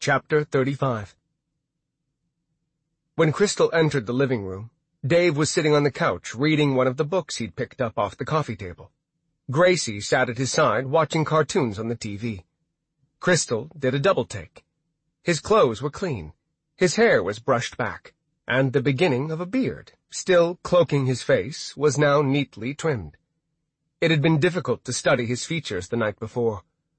Chapter 35. When Crystal entered the living room, Dave was sitting on the couch reading one of the books he'd picked up off the coffee table. Gracie sat at his side watching cartoons on the TV. Crystal did a double-take. His clothes were clean, his hair was brushed back, and the beginning of a beard, still cloaking his face, was now neatly trimmed. It had been difficult to study his features the night before.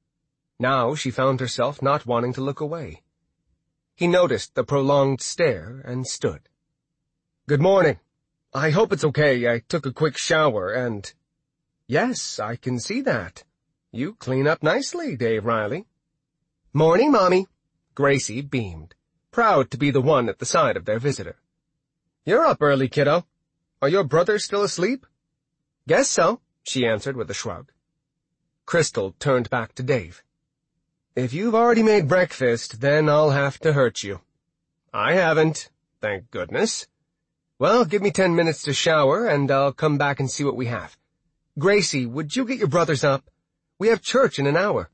Now she found herself not wanting to look away. He noticed the prolonged stare and stood. "Good morning. I hope it's okay. I took a quick shower and—" "Yes, I can see that. You clean up nicely, Dave Riley." "Morning, Mommy." Gracie beamed, proud to be the one at the side of their visitor. "You're up early, kiddo. Are your brothers still asleep?" "Guess so," she answered with a shrug. Crystal turned back to Dave. "If you've already made breakfast, then I'll have to hurt you." "I haven't, thank goodness." "Well, give me 10 minutes to shower, and I'll come back and see what we have. Gracie, would you get your brothers up? We have church in an hour."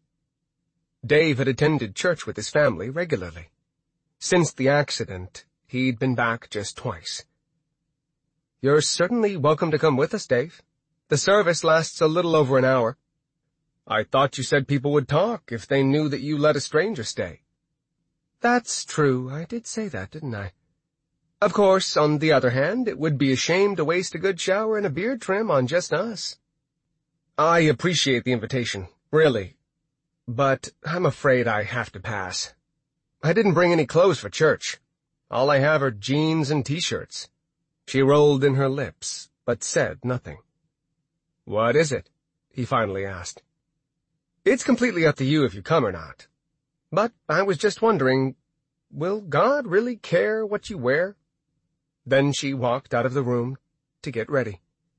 Dave had attended church with his family regularly. Since the accident, he'd been back just twice. "You're certainly welcome to come with us, Dave. The service lasts a little over an hour." "I thought you said people would talk if they knew that you let a stranger stay." "That's true. I did say that, didn't I? Of course, on the other hand, it would be a shame to waste a good shower and a beard trim on just us." "I appreciate the invitation, really, but I'm afraid I have to pass. I didn't bring any clothes for church. All I have are jeans and t-shirts." She rolled in her lips, but said nothing. "What is it?" he finally asked. "It's completely up to you if you come or not. But I was just wondering, will God really care what you wear?" Then she walked out of the room to get ready.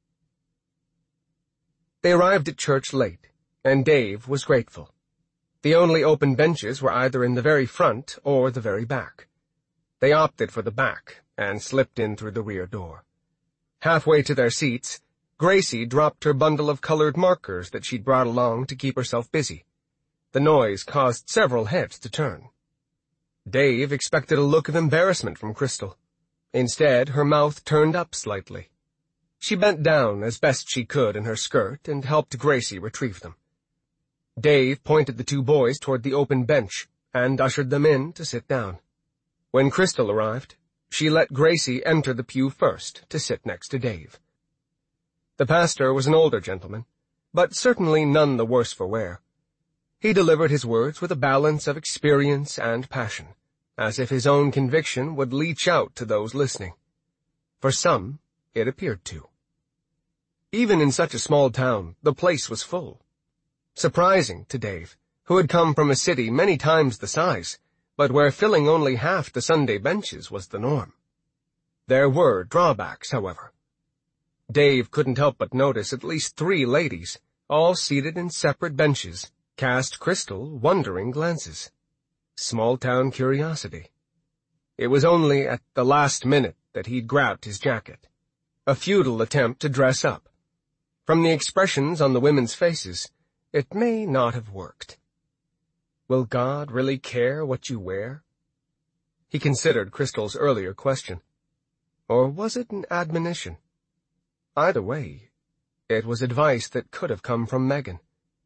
They arrived at church late, and Dave was grateful. The only open benches were either in the very front or the very back. They opted for the back and slipped in through the rear door. Halfway to their seats, Gracie dropped her bundle of colored markers that she'd brought along to keep herself busy. The noise caused several heads to turn. Dave expected a look of embarrassment from Crystal. Instead, her mouth turned up slightly. She bent down as best she could in her skirt and helped Gracie retrieve them. Dave pointed the two boys toward the open bench and ushered them in to sit down. When Crystal arrived, she let Gracie enter the pew first to sit next to Dave. The pastor was an older gentleman, but certainly none the worse for wear. He delivered his words with a balance of experience and passion, as if his own conviction would leach out to those listening. For some, it appeared to. Even in such a small town, the place was full. Surprising to Dave, who had come from a city many times the size, but where filling only half the Sunday benches was the norm. There were drawbacks, however. Dave couldn't help but notice at least 3 ladies, all seated in separate benches, cast Crystal wondering glances. Small-town curiosity. It was only at the last minute that he'd grabbed his jacket. A futile attempt to dress up. From the expressions on the women's faces, it may not have worked. Will God really care what you wear? He considered Crystal's earlier question. Or was it an admonition? Either way, it was advice that could have come from Megan.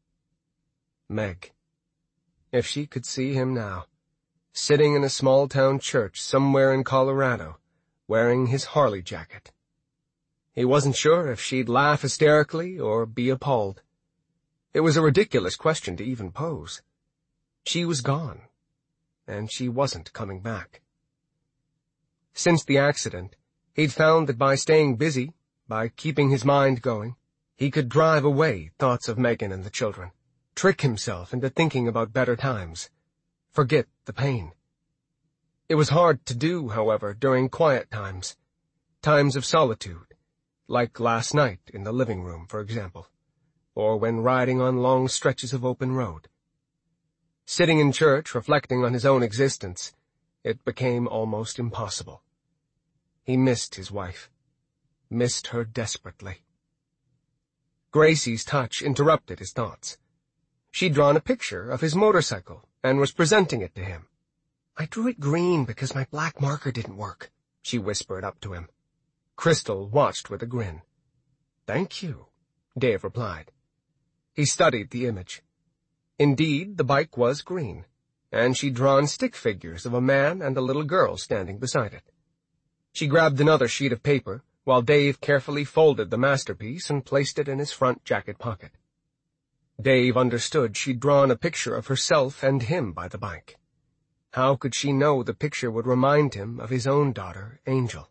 Meg. If she could see him now, sitting in a small-town church somewhere in Colorado, wearing his Harley jacket. He wasn't sure if she'd laugh hysterically or be appalled. It was a ridiculous question to even pose. She was gone, and she wasn't coming back. Since the accident, he'd found that by staying busy, by keeping his mind going, he could drive away thoughts of Megan and the children, trick himself into thinking about better times, forget the pain. It was hard to do, however, during quiet times of solitude, like last night in the living room, for example, or when riding on long stretches of open road. Sitting in church, reflecting on his own existence, it became almost impossible. He missed his wife, missed her desperately. Gracie's touch interrupted his thoughts. She'd drawn a picture of his motorcycle and was presenting it to him. I drew it green because my black marker didn't work, she whispered up to him. Crystal watched with a grin. Thank you, Dave replied. He studied the image. Indeed, the bike was green, and she'd drawn stick figures of a man and a little girl standing beside it. She grabbed another sheet of paper, while Dave carefully folded the masterpiece and placed it in his front jacket pocket. Dave understood she'd drawn a picture of herself and him by the bike. How could she know the picture would remind him of his own daughter, Angel?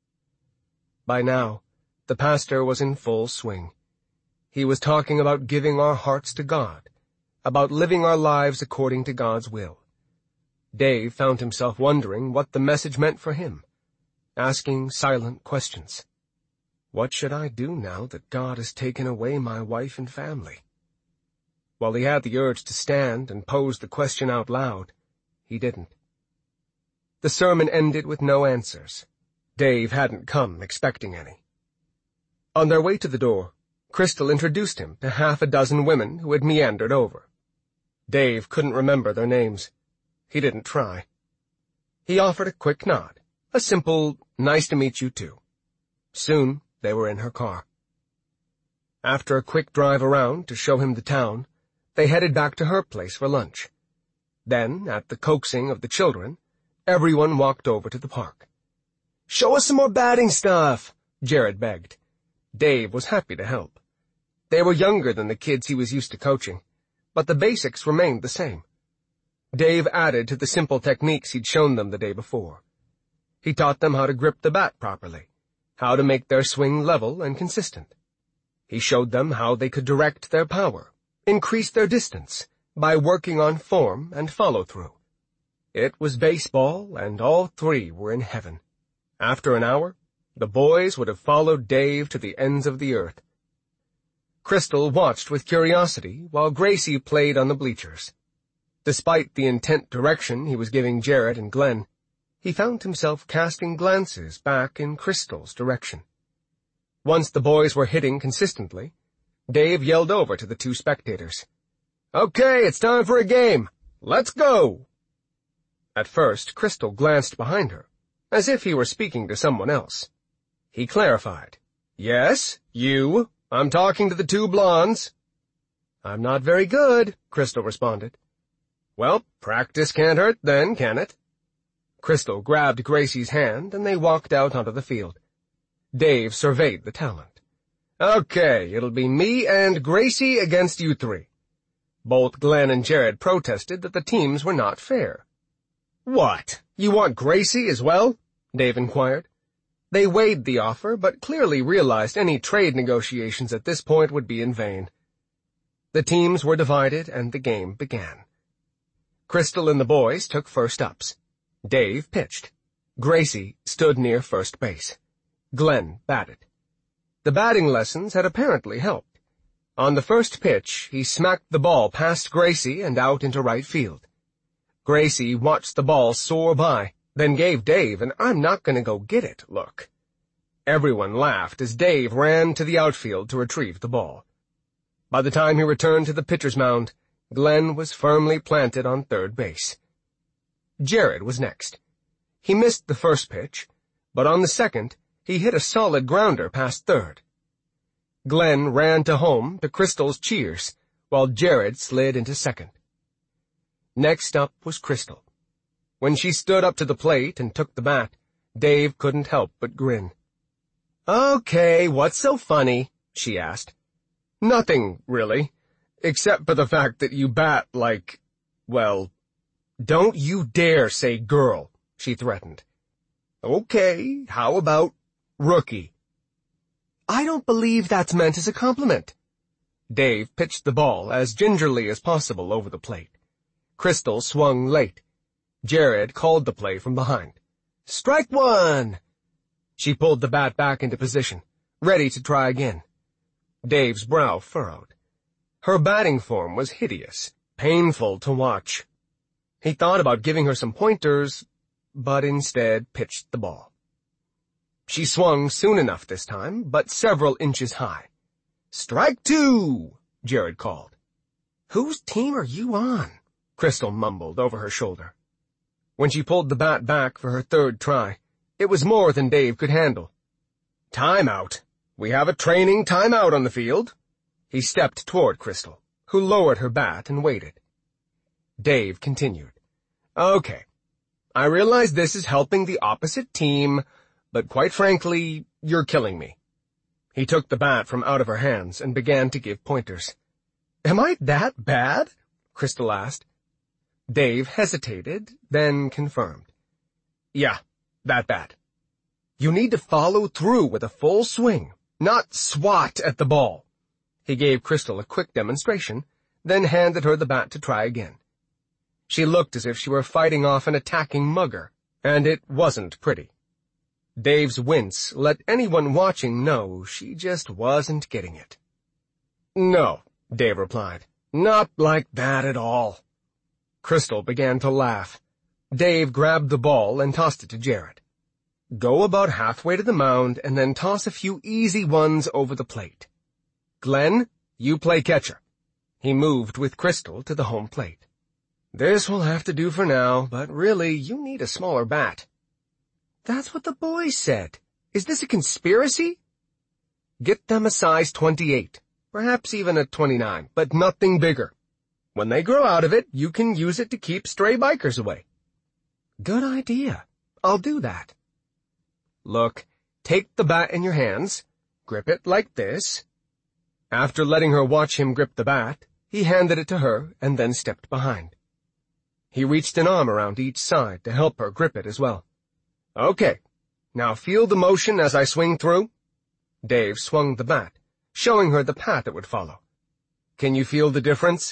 By now, the pastor was in full swing. He was talking about giving our hearts to God, about living our lives according to God's will. Dave found himself wondering what the message meant for him, asking silent questions. What should I do now that God has taken away my wife and family? While he had the urge to stand and pose the question out loud, he didn't. The sermon ended with no answers. Dave hadn't come expecting any. On their way to the door, Crystal introduced him to half a dozen women who had meandered over. Dave couldn't remember their names. He didn't try. He offered a quick nod, a simple, nice to meet you too. Soon they were in her car. After a quick drive around to show him the town, they headed back to her place for lunch. Then, at the coaxing of the children, everyone walked over to the park. "Show us some more batting stuff," Jared begged. Dave was happy to help. They were younger than the kids he was used to coaching, but the basics remained the same. Dave added to the simple techniques he'd shown them the day before. He taught them how to grip the bat properly, how to make their swing level and consistent. He showed them how they could direct their power, increase their distance, by working on form and follow-through. It was baseball, and all three were in heaven. After an hour, the boys would have followed Dave to the ends of the earth. Crystal watched with curiosity while Gracie played on the bleachers. Despite the intent direction he was giving Jared and Glenn, he found himself casting glances back in Crystal's direction. Once the boys were hitting consistently, Dave yelled over to the two spectators, "Okay, it's time for a game. Let's go!" At first, Crystal glanced behind her, as if he were speaking to someone else. He clarified, "Yes, you. I'm talking to the two blondes." "I'm not very good," Crystal responded. "Well, practice can't hurt then, can it?" Crystal grabbed Gracie's hand, and they walked out onto the field. Dave surveyed the talent. "Okay, it'll be me and Gracie against you three." Both Glenn and Jared protested that the teams were not fair. "What, you want Gracie as well?" Dave inquired. They weighed the offer, but clearly realized any trade negotiations at this point would be in vain. The teams were divided, and the game began. Crystal and the boys took first ups. Dave pitched. Gracie stood near first base. Glenn batted. The batting lessons had apparently helped. On the first pitch, he smacked the ball past Gracie and out into right field. Gracie watched the ball soar by, then gave Dave an I'm-not-gonna-go-get-it look. Everyone laughed as Dave ran to the outfield to retrieve the ball. By the time he returned to the pitcher's mound, Glenn was firmly planted on third base. Jared was next. He missed the first pitch, but on the second, he hit a solid grounder past third. Glenn ran to home to Crystal's cheers, while Jared slid into second. Next up was Crystal. When she stood up to the plate and took the bat, Dave couldn't help but grin. "Okay, what's so funny?" she asked. "Nothing, really, except for the fact that you bat like, well, don't you dare say girl," she threatened. "Okay, how about rookie?" "I don't believe that's meant as a compliment." Dave pitched the ball as gingerly as possible over the plate. Crystal swung late. Jared called the play from behind. "Strike one!" She pulled the bat back into position, ready to try again. Dave's brow furrowed. Her batting form was hideous, painful to watch. He thought about giving her some pointers, but instead pitched the ball. She swung soon enough this time, but several inches high. "Strike two!" Jared called. "Whose team are you on?" Crystal mumbled over her shoulder. When she pulled the bat back for her third try, it was more than Dave could handle. "Timeout. We have a training timeout on the field." He stepped toward Crystal, who lowered her bat and waited. Dave continued. "Okay. I realize this is helping the opposite team, but quite frankly, you're killing me." He took the bat from out of her hands and began to give pointers. "Am I that bad?" Crystal asked. Dave hesitated, then confirmed. "Yeah, that bad. You need to follow through with a full swing, not swat at the ball." He gave Crystal a quick demonstration, then handed her the bat to try again. She looked as if she were fighting off an attacking mugger, and it wasn't pretty. Dave's wince let anyone watching know she just wasn't getting it. "No," Dave replied. "Not like that at all." Crystal began to laugh. Dave grabbed the ball and tossed it to Jared. "Go about halfway to the mound and then toss a few easy ones over the plate. Glenn, you play catcher." He moved with Crystal to the home plate. "This will have to do for now, but really, you need a smaller bat." "That's what the boys said. Is this a conspiracy?" "Get them a size 28, perhaps even a 29, but nothing bigger. When they grow out of it, you can use it to keep stray bikers away." "Good idea. I'll do that." "Look, take the bat in your hands. Grip it like this." After letting her watch him grip the bat, he handed it to her and then stepped behind. He reached an arm around each side to help her grip it as well. "Okay, now feel the motion as I swing through." Dave swung the bat, showing her the path it would follow. "Can you feel the difference?"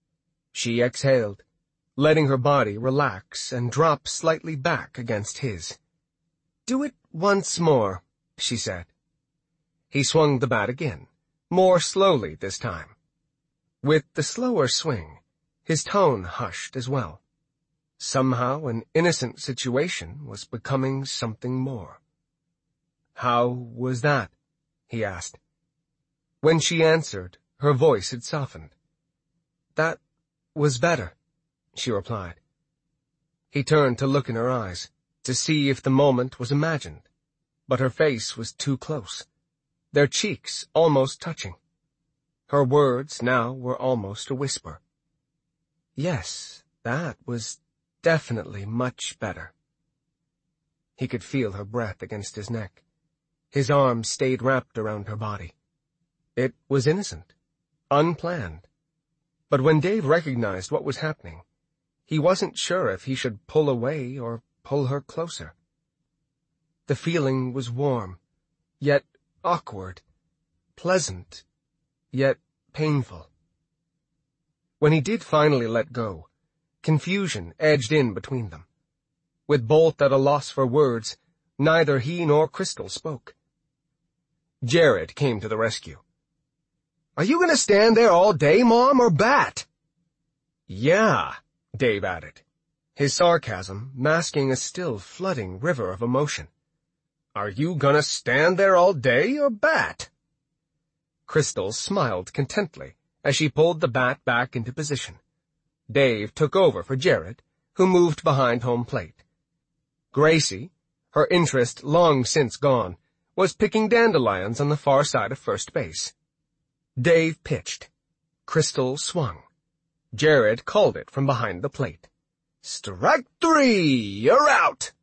She exhaled, letting her body relax and drop slightly back against his. "Do it once more," she said. He swung the bat again, more slowly this time. With the slower swing, his tone hushed as well. Somehow an innocent situation was becoming something more. "How was that?" he asked. When she answered, her voice had softened. "That was better," she replied. He turned to look in her eyes, to see if the moment was imagined, but her face was too close, their cheeks almost touching. Her words now were almost a whisper. "Yes, that was definitely much better." He could feel her breath against his neck. His arms stayed wrapped around her body. It was innocent, unplanned. But when Dave recognized what was happening, he wasn't sure if he should pull away or pull her closer. The feeling was warm, yet awkward, pleasant, yet painful. When he did finally let go, confusion edged in between them. With both at a loss for words, neither he nor Crystal spoke. Jared came to the rescue. "Are you going to stand there all day, Mom, or bat?" "Yeah," Dave added, his sarcasm masking a still flooding river of emotion. "Are you going to stand there all day or bat?" Crystal smiled contently as she pulled the bat back into position. Dave took over for Jared, who moved behind home plate. Gracie, her interest long since gone, was picking dandelions on the far side of first base. Dave pitched. Crystal swung. Jared called it from behind the plate. "Strike 3! You're out!"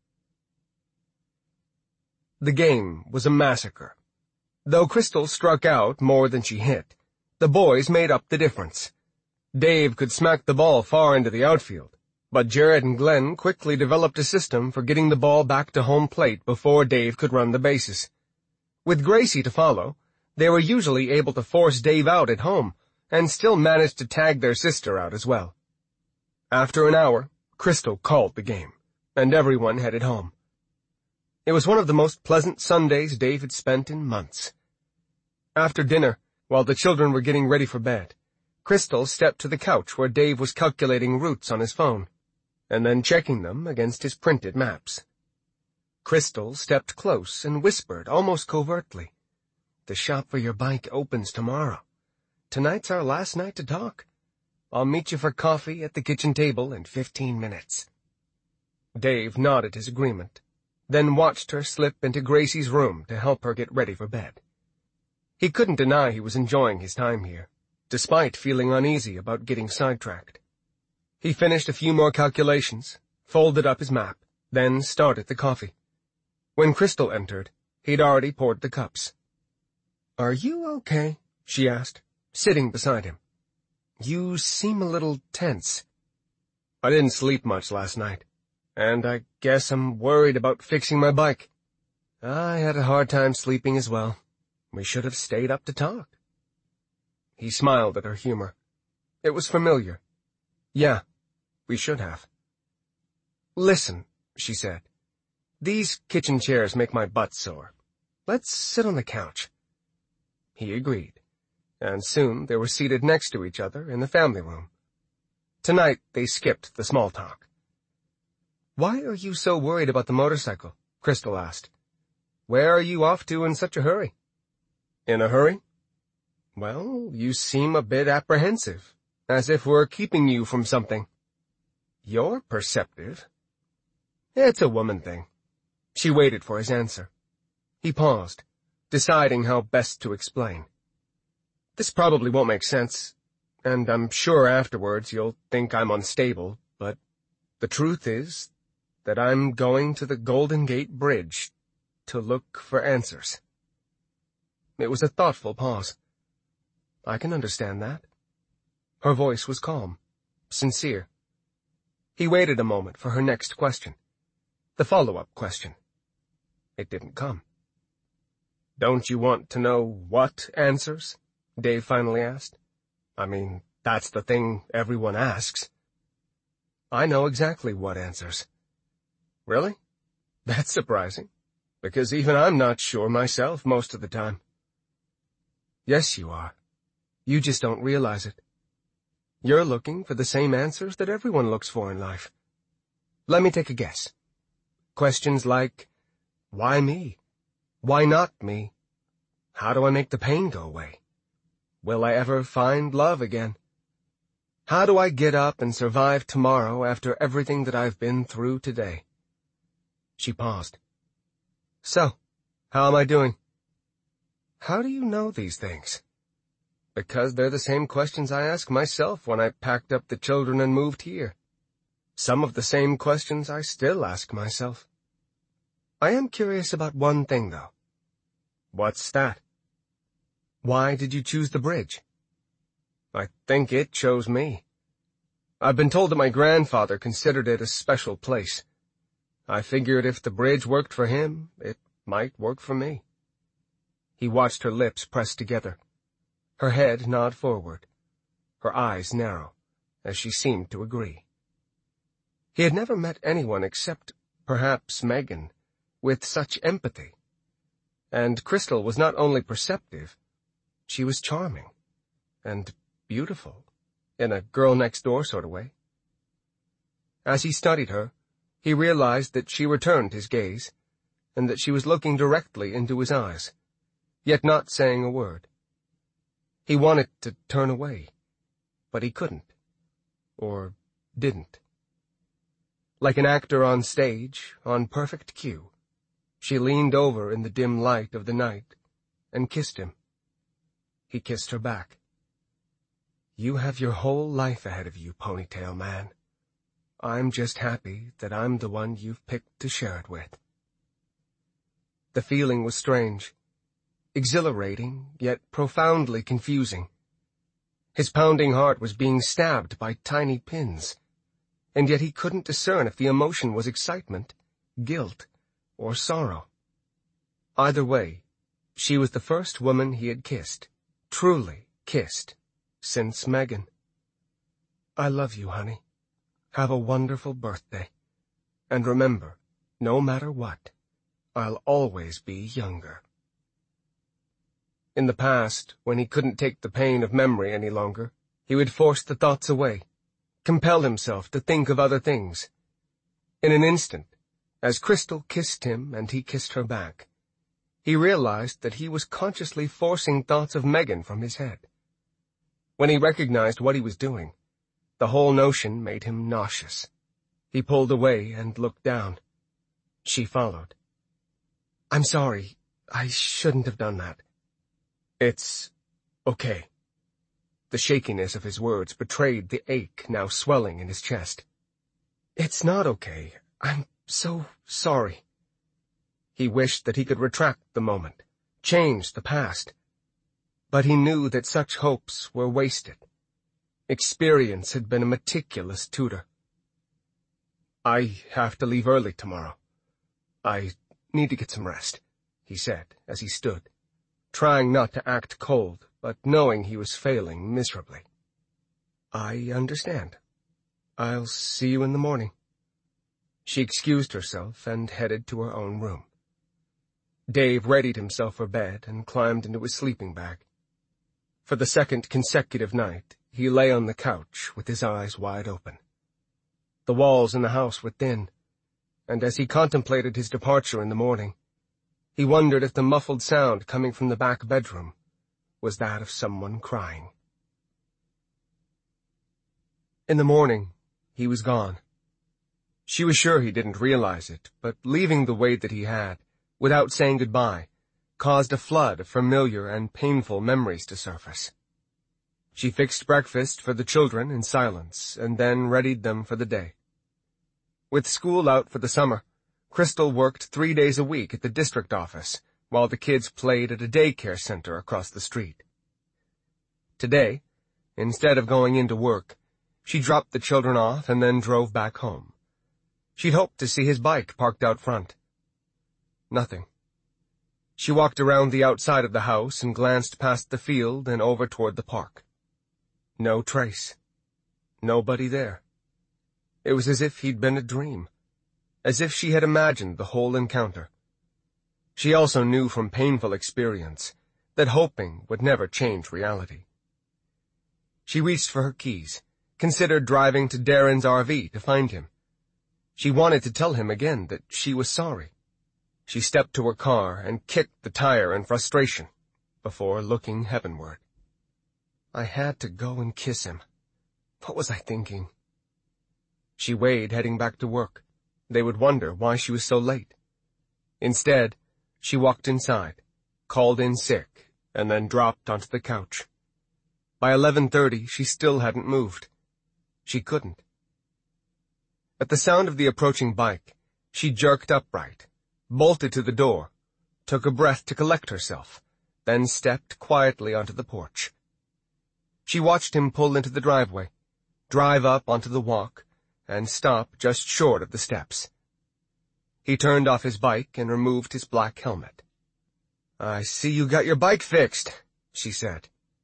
The game was a massacre. Though Crystal struck out more than she hit, the boys made up the difference. Dave could smack the ball far into the outfield, but Jared and Glenn quickly developed a system for getting the ball back to home plate before Dave could run the bases. With Gracie to follow, they were usually able to force Dave out at home, and still managed to tag their sister out as well. After an hour, Crystal called the game, and everyone headed home. It was one of the most pleasant Sundays Dave had spent in months. After dinner, while the children were getting ready for bed, Crystal stepped to the couch where Dave was calculating routes on his phone, and then checking them against his printed maps. Crystal stepped close and whispered almost covertly, "The shop for your bike opens tomorrow. Tonight's our last night to talk. I'll meet you for coffee at the kitchen table in 15 minutes. Dave nodded his agreement, then watched her slip into Gracie's room to help her get ready for bed. He couldn't deny he was enjoying his time here, despite feeling uneasy about getting sidetracked. He finished a few more calculations, folded up his map, then started the coffee. When Crystal entered, he'd already poured the cups. "Are you okay?" she asked, sitting beside him. "You seem a little tense." "I didn't sleep much last night, and I guess I'm worried about fixing my bike." "I had a hard time sleeping as well. We should have stayed up to talk." He smiled at her humor. It was familiar. "Yeah, we should have." "Listen," she said. "These kitchen chairs make my butt sore. Let's sit on the couch." He agreed, and soon they were seated next to each other in the family room. Tonight they skipped the small talk. "Why are you so worried about the motorcycle?" Crystal asked. "Where are you off to in such a hurry?" "In a hurry?" "Well, you seem a bit apprehensive, as if we're keeping you from something." "You're perceptive." "It's a woman thing." She waited for his answer. He paused, deciding how best to explain. "This probably won't make sense, and I'm sure afterwards you'll think I'm unstable, but the truth is that I'm going to the Golden Gate Bridge to look for answers." It was a thoughtful pause. "I can understand that." Her voice was calm, sincere. He waited a moment for her next question, the follow-up question. It didn't come. "Don't you want to know what answers?" Dave finally asked. "I mean, that's the thing everyone asks." "I know exactly what answers." "Really? That's surprising, because even I'm not sure myself most of the time." "Yes, you are. You just don't realize it. You're looking for the same answers that everyone looks for in life. Let me take a guess. Questions like, why me? Why not me? How do I make the pain go away? Will I ever find love again? How do I get up and survive tomorrow after everything that I've been through today?" She paused. "So, how am I doing?" "How do you know these things?" "Because they're the same questions I asked myself when I packed up the children and moved here. Some of the same questions I still ask myself. I am curious about one thing, though." "What's that?" "Why did you choose the bridge?" "I think it chose me. I've been told that my grandfather considered it a special place. I figured if the bridge worked for him, it might work for me." He watched her lips press together, her head nod forward, her eyes narrow, as she seemed to agree. He had never met anyone except, perhaps, Megan, with such empathy. And Crystal was not only perceptive, she was charming, and beautiful, in a girl-next-door sort of way. As he studied her, he realized that she returned his gaze, and that she was looking directly into his eyes, yet not saying a word. He wanted to turn away, but he couldn't, or didn't. Like an actor on stage, on perfect cue, she leaned over in the dim light of the night and kissed him. He kissed her back. "You have your whole life ahead of you, Ponytail Man. I'm just happy that I'm the one you've picked to share it with." The feeling was strange, exhilarating, yet profoundly confusing. His pounding heart was being stabbed by tiny pins, and yet he couldn't discern if the emotion was excitement, guilt, or sorrow. Either way, she was the first woman he had kissed, truly kissed, since Megan. "I love you, honey. Have a wonderful birthday. And remember, no matter what, I'll always be younger." In the past, when he couldn't take the pain of memory any longer, he would force the thoughts away, compel himself to think of other things. In an instant, as Crystal kissed him and he kissed her back, he realized that he was consciously forcing thoughts of Megan from his head. When he recognized what he was doing, the whole notion made him nauseous. He pulled away and looked down. She followed. "I'm sorry. I shouldn't have done that." "It's okay." The shakiness of his words betrayed the ache now swelling in his chest. "It's not okay. I'm so sorry." He wished that he could retract the moment, change the past. But he knew that such hopes were wasted. Experience had been a meticulous tutor. "I have to leave early tomorrow. I need to get some rest," he said as he stood, trying not to act cold, but knowing he was failing miserably. "I understand. I'll see you in the morning." She excused herself and headed to her own room. Dave readied himself for bed and climbed into his sleeping bag. For the second consecutive night, he lay on the couch with his eyes wide open. The walls in the house were thin, and as he contemplated his departure in the morning, he wondered if the muffled sound coming from the back bedroom was that of someone crying. In the morning, he was gone. She was sure he didn't realize it, but leaving the way that he had, without saying goodbye, caused a flood of familiar and painful memories to surface. She fixed breakfast for the children in silence and then readied them for the day. With school out for the summer, Crystal worked 3 days a week at the district office, while the kids played at a daycare center across the street. Today, instead of going into work, she dropped the children off and then drove back home. She'd hoped to see his bike parked out front. Nothing. She walked around the outside of the house and glanced past the field and over toward the park. No trace. Nobody there. It was as if he'd been a dream, as if she had imagined the whole encounter. She also knew from painful experience that hoping would never change reality. She reached for her keys, considered driving to Darren's RV to find him. She wanted to tell him again that she was sorry. She stepped to her car and kicked the tire in frustration before looking heavenward. I had to go and kiss him. What was I thinking? She weighed heading back to work. They would wonder why she was so late. Instead, she walked inside, called in sick, and then dropped onto the couch. By 11:30, she still hadn't moved. She couldn't. At the sound of the approaching bike, she jerked upright, bolted to the door, took a breath to collect herself, then stepped quietly onto the porch. She watched him pull into the driveway, drive up onto the walk, and stop just short of the steps. He turned off his bike and removed his black helmet. "I see you got your bike fixed," she said.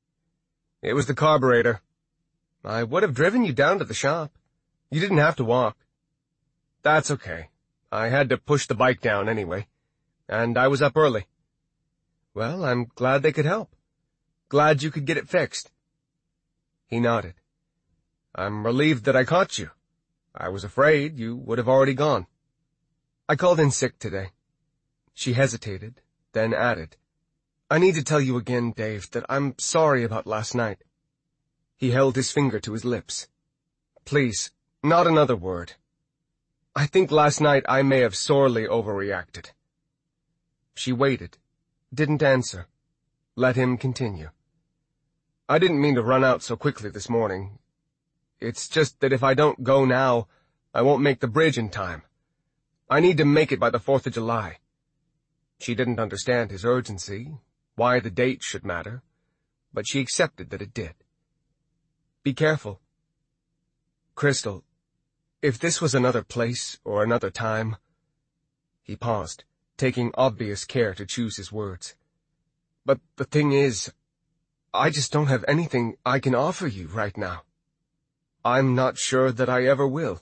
"It was the carburetor. I would have driven you down to the shop. You didn't have to walk." "That's okay. I had to push the bike down anyway, and I was up early." "Well, I'm glad they could help. Glad you could get it fixed." He nodded. "I'm relieved that I caught you. I was afraid you would have already gone." "I called in sick today." She hesitated, then added, "I need to tell you again, Dave, that I'm sorry about last night." He held his finger to his lips. "Please, not another word. I think last night I may have sorely overreacted." She waited, didn't answer, let him continue. "I didn't mean to run out so quickly this morning. It's just that if I don't go now, I won't make the bridge in time. I need to make it by the 4th of July. She didn't understand his urgency, why the date should matter, but she accepted that it did. "Be careful. Crystal, if this was another place or another time—" He paused, taking obvious care to choose his words. "But the thing is, I just don't have anything I can offer you right now. I'm not sure that I ever will.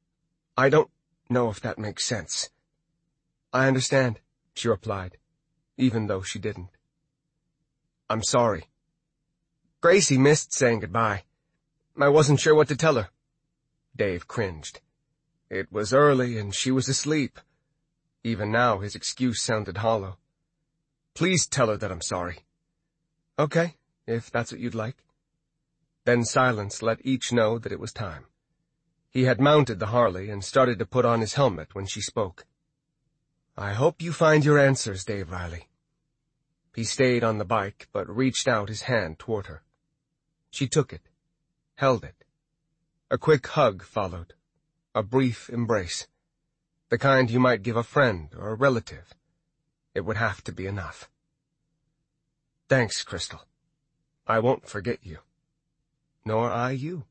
I don't know if that makes sense." "I understand," she replied, even though she didn't. "I'm sorry. Gracie missed saying goodbye. I wasn't sure what to tell her." Dave cringed. It was early and she was asleep. Even now his excuse sounded hollow. "Please tell her that I'm sorry." "Okay, if that's what you'd like." Then silence let each know that it was time. He had mounted the Harley and started to put on his helmet when she spoke. "I hope you find your answers, Dave Riley." He stayed on the bike, but reached out his hand toward her. She took it, held it. A quick hug followed, a brief embrace, the kind you might give a friend or a relative. It would have to be enough. "Thanks, Crystal. I won't forget you. Nor I you."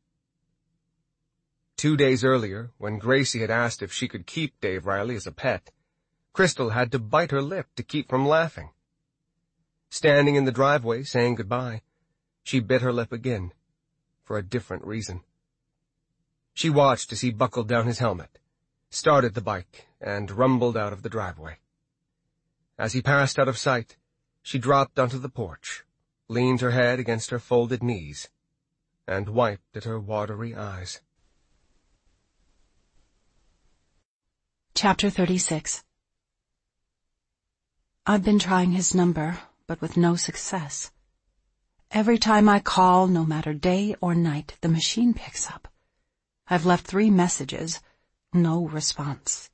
2 days earlier, when Gracie had asked if she could keep Dave Riley as a pet, Crystal had to bite her lip to keep from laughing. Standing in the driveway saying goodbye, she bit her lip again, for a different reason. She watched as he buckled down his helmet, started the bike, and rumbled out of the driveway. As he passed out of sight, she dropped onto the porch, leaned her head against her folded knees, and wiped at her watery eyes. Chapter 36. I've been trying his number, but with no success. Every time I call, no matter day or night, the machine picks up. I've left 3 messages, no response.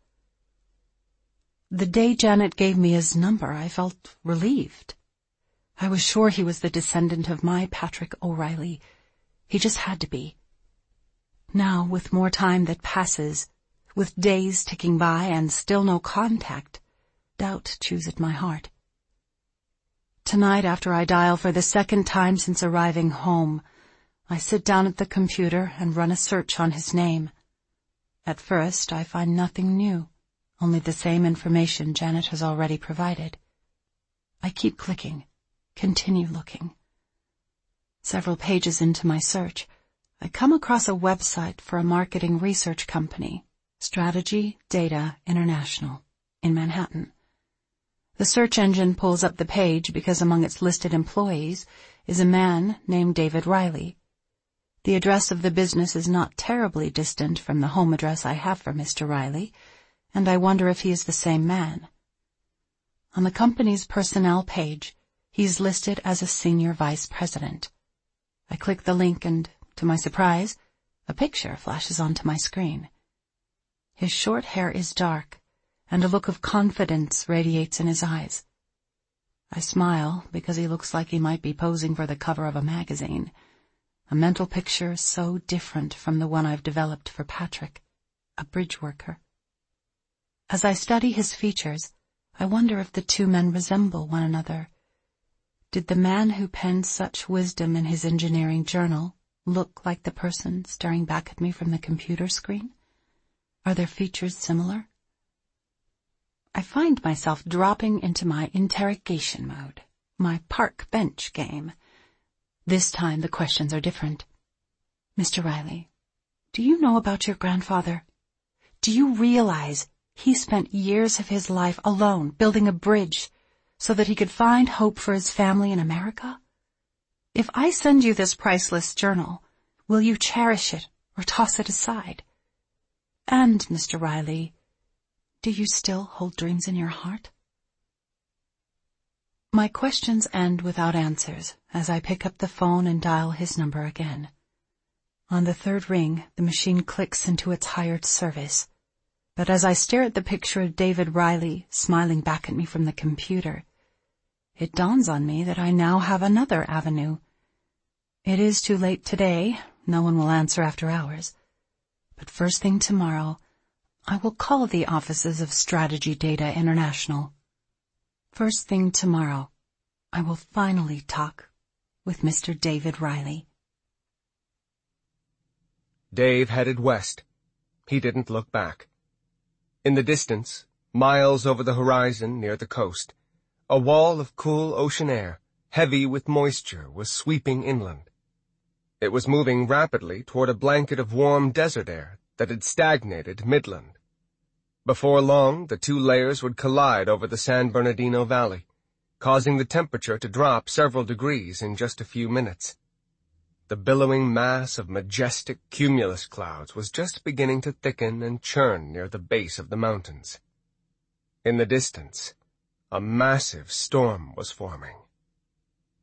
The day Janet gave me his number, I felt relieved. I was sure he was the descendant of my Patrick O'Reilly. He just had to be. Now, with more time that passes, with days ticking by and still no contact, doubt chews at my heart. Tonight, after I dial for the 2nd time since arriving home, I sit down at the computer and run a search on his name. At first, I find nothing new, only the same information Janet has already provided. I keep clicking, continue looking. Several pages into my search, I come across a website for a marketing research company, Strategy Data International, in Manhattan. The search engine pulls up the page because among its listed employees is a man named David Riley. The address of the business is not terribly distant from the home address I have for Mr. Riley, and I wonder if he is the same man. On the company's personnel page, he's listed as a senior vice president. I click the link and, to my surprise, a picture flashes onto my screen. His short hair is dark, and a look of confidence radiates in his eyes. I smile because he looks like he might be posing for the cover of a magazine, a mental picture so different from the one I've developed for Patrick, a bridge worker. As I study his features, I wonder if the 2 men resemble one another. Did the man who penned such wisdom in his engineering journal look like the person staring back at me from the computer screen? Are their features similar? I find myself dropping into my interrogation mode, my park bench game. This time the questions are different. "Mr. Riley, do you know about your grandfather? Do you realize he spent years of his life alone building a bridge so that he could find hope for his family in America? If I send you this priceless journal, will you cherish it or toss it aside? And, Mr. Riley, do you still hold dreams in your heart?" My questions end without answers as I pick up the phone and dial his number again. On the 3rd ring, the machine clicks into its hired service. But as I stare at the picture of David Riley smiling back at me from the computer, it dawns on me that I now have another avenue. It is too late today. No one will answer after hours. But first thing tomorrow, I will call the offices of Strategy Data International. First thing tomorrow, I will finally talk with Mr. David Riley. Dave headed west. He didn't look back. In the distance, miles over the horizon near the coast, a wall of cool ocean air, heavy with moisture, was sweeping inland. It was moving rapidly toward a blanket of warm desert air that had stagnated midland. Before long, the 2 layers would collide over the San Bernardino Valley, causing the temperature to drop several degrees in just a few minutes. The billowing mass of majestic cumulus clouds was just beginning to thicken and churn near the base of the mountains. In the distance, a massive storm was forming.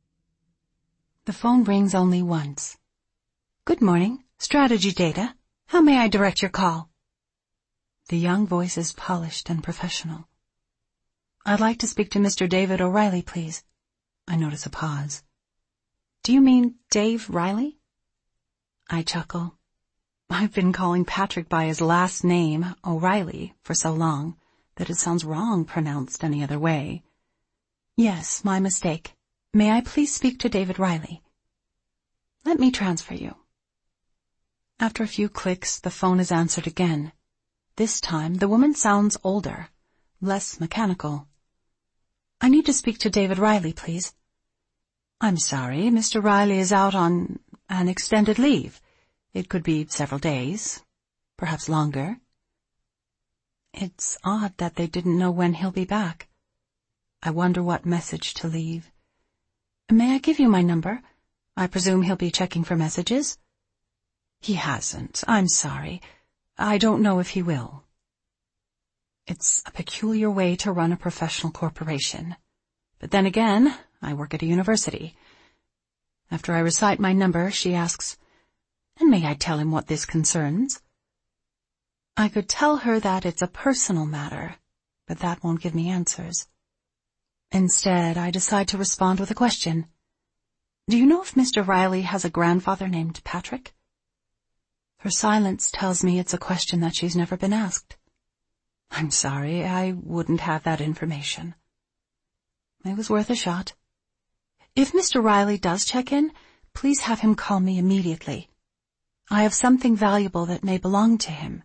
The phone rings only once. "Good morning, Strategy Data. How may I direct your call? The young voice is polished and professional. I'd like to speak to Mr. David O'Reilly, please. I notice a pause. Do you mean Dave Riley? I chuckle. I've been calling Patrick by his last name, O'Reilly, for so long that it sounds wrong pronounced any other way. Yes, my mistake. May I please speak to David Riley? Let me transfer you. After a few clicks, the phone is answered again. This time, the woman sounds older, less mechanical. I need to speak to David Riley, please. I'm sorry, Mr. Riley is out on an extended leave. It could be several days, perhaps longer. It's odd that they didn't know when he'll be back. I wonder what message to leave. May I give you my number? I presume he'll be checking for messages. He hasn't. I'm sorry. I don't know if he will. It's a peculiar way to run a professional corporation. But then again, I work at a university. After I recite my number, she asks, "And may I tell him what this concerns?" I could tell her that it's a personal matter, but that won't give me answers. Instead, I decide to respond with a question. Do you know if Mr. Riley has a grandfather named Patrick? Her silence tells me it's a question that she's never been asked. I'm sorry, I wouldn't have that information. It was worth a shot. If Mr. Riley does check in, please have him call me immediately. I have something valuable that may belong to him.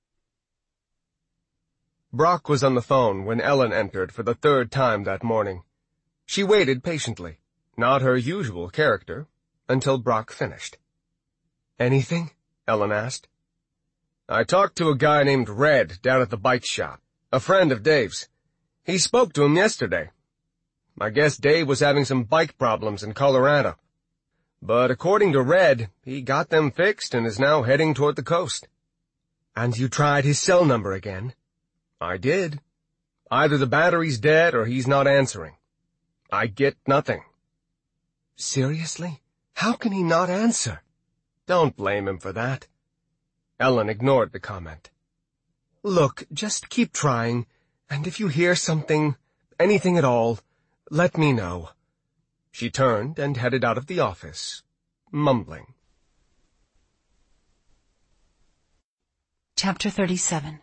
Brock was on the phone when Ellen entered for the third time that morning. She waited patiently, not her usual character, until Brock finished. "Anything?" Ellen asked. "I talked to a guy named Red down at the bike shop, a friend of Dave's. He spoke to him yesterday. I guess Dave was having some bike problems in Colorado. But according to Red, he got them fixed and is now heading toward the coast." "And you tried his cell number again?" "I did. Either the battery's dead or he's not answering. I get nothing." "Seriously? How can he not answer?" "Don't blame him for that." Ellen ignored the comment. "Look, just keep trying, and if you hear something, anything at all, let me know." She turned and headed out of the office, mumbling. Chapter 37.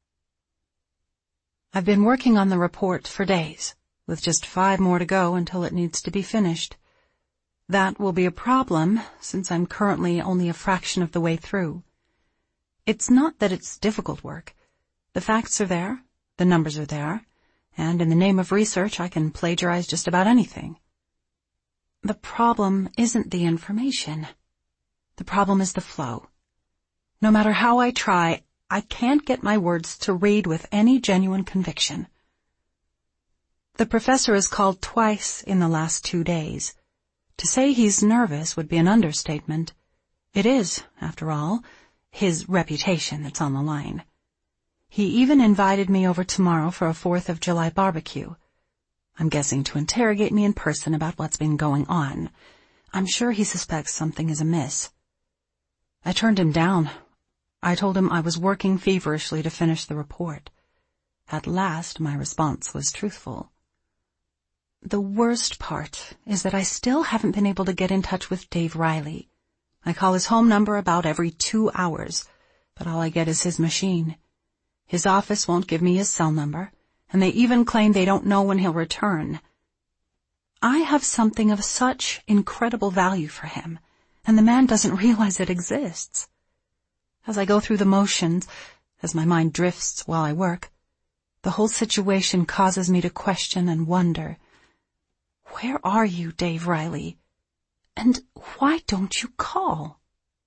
I've been working on the report for days, with just 5 more to go until it needs to be finished. That will be a problem, since I'm currently only a fraction of the way through. It's not that it's difficult work. The facts are there, the numbers are there, and in the name of research I can plagiarize just about anything. The problem isn't the information. The problem is the flow. No matter how I try, I can't get my words to read with any genuine conviction. The professor has called twice in the last 2 days. To say he's nervous would be an understatement. It is, after all, his reputation that's on the line. He even invited me over tomorrow for a 4th of July barbecue. I'm guessing to interrogate me in person about what's been going on. I'm sure he suspects something is amiss. I turned him down. I told him I was working feverishly to finish the report. At last, my response was truthful. The worst part is that I still haven't been able to get in touch with Dave Riley. I call his home number about every 2 hours, but all I get is his machine. His office won't give me his cell number, and they even claim they don't know when he'll return. I have something of such incredible value for him, and the man doesn't realize it exists. As I go through the motions, as my mind drifts while I work, the whole situation causes me to question and wonder. Where are you, Dave Riley? And why don't you call?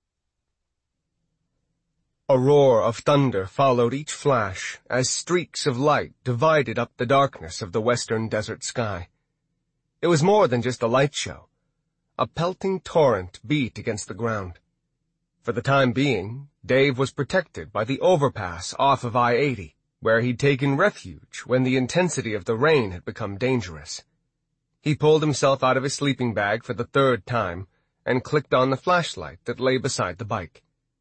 A roar of thunder followed each flash as streaks of light divided up the darkness of the western desert sky. It was more than just a light show. A pelting torrent beat against the ground. For the time being, Dave was protected by the overpass off of I-80, where he'd taken refuge when the intensity of the rain had become dangerous. He pulled himself out of his sleeping bag for the 3rd time and clicked on the flashlight that lay beside the bike.